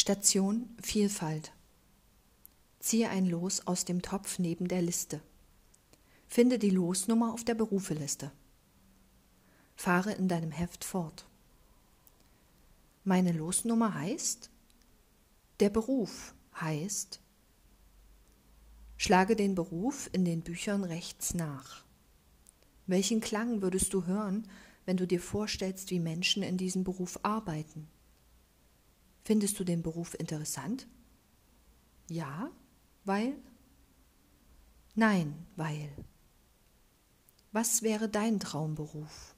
Station Vielfalt. Ziehe ein Los aus dem Topf neben der Liste. Finde die Losnummer auf der Berufeliste. Fahre in deinem Heft fort. Meine Losnummer heißt? Der Beruf heißt? Schlage den Beruf in den Büchern rechts nach. Welchen Klang würdest du hören, wenn du dir vorstellst, wie Menschen in diesem Beruf arbeiten? Findest du den Beruf interessant? Ja, weil? Nein, weil. Was wäre dein Traumberuf?